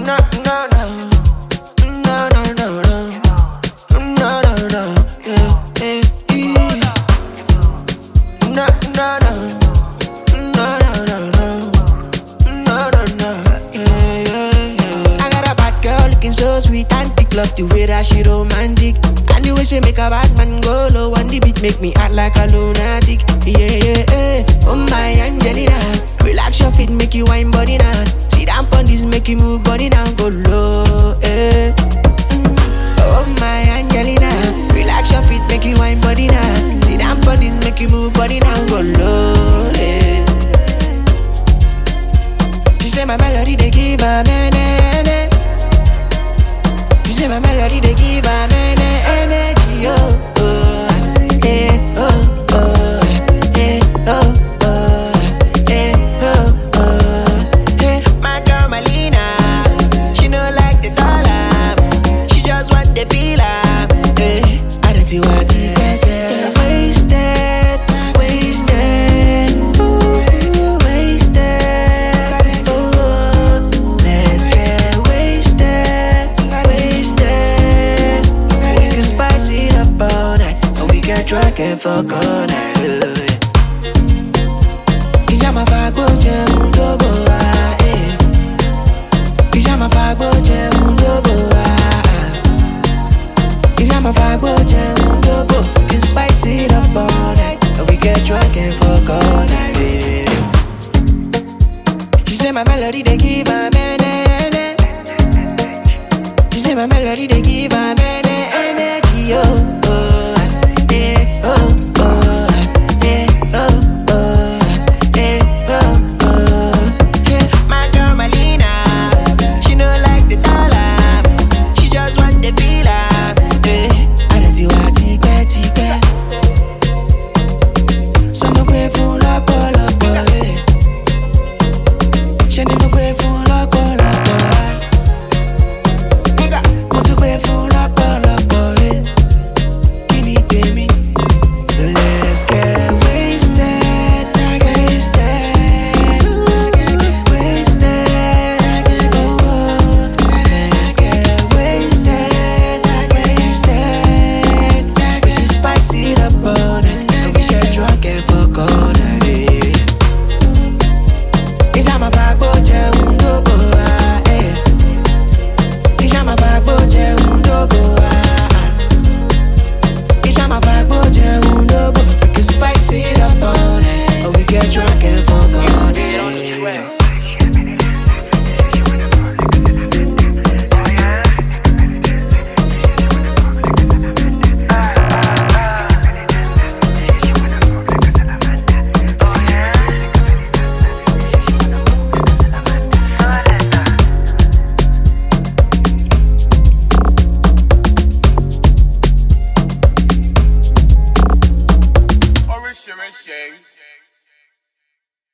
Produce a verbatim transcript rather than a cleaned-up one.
No, no, no. No, no, no, no. No, no, no. Yeah, yeah, yeah. No, no, no. No, no, no, no. No, no, no. Yeah, yeah, yeah. I got a bad girl looking so sweet and thick. Love the way that she romantic. And the way she make a bad man go low. And the beat make me act like a lunatic. Yeah, yeah, yeah. Oh my Angelina, relax your feet, make you wine body now. Sit down on this, make you move body down, go low, eh. Oh my Angelina, relax your feet, make you wine body now. Sit down on this, make you move body down, go low, eh. She say my melody they give her mene. She say my melody they give her mene energy, oh, oh, eh, oh, oh, eh, oh. Drunk and fuck all night. Pijama fago je mundo boa, eh. Pijama fago je mundo boa. Pijama fago je mundo boa. We can spice it up all night, and we get drunk and fuck all night. Yeah. She say my melody they give her mene. She say my melody they give her mene energy, oh. oh.